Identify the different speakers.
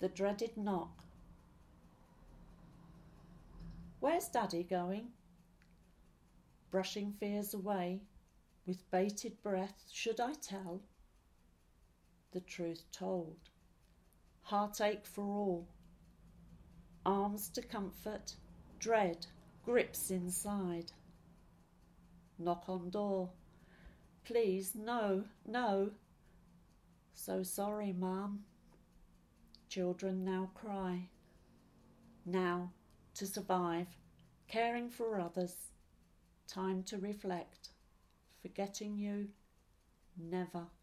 Speaker 1: The dreaded knock. Where's Daddy going? Brushing fears away, with bated breath, should I tell? The truth told. Heartache for all. Arms to comfort, dread grips inside. Knock on door. Please, no, no. So sorry, Mum. Children now cry. Now, to survive, caring for others. Time to reflect. Forgetting you, never.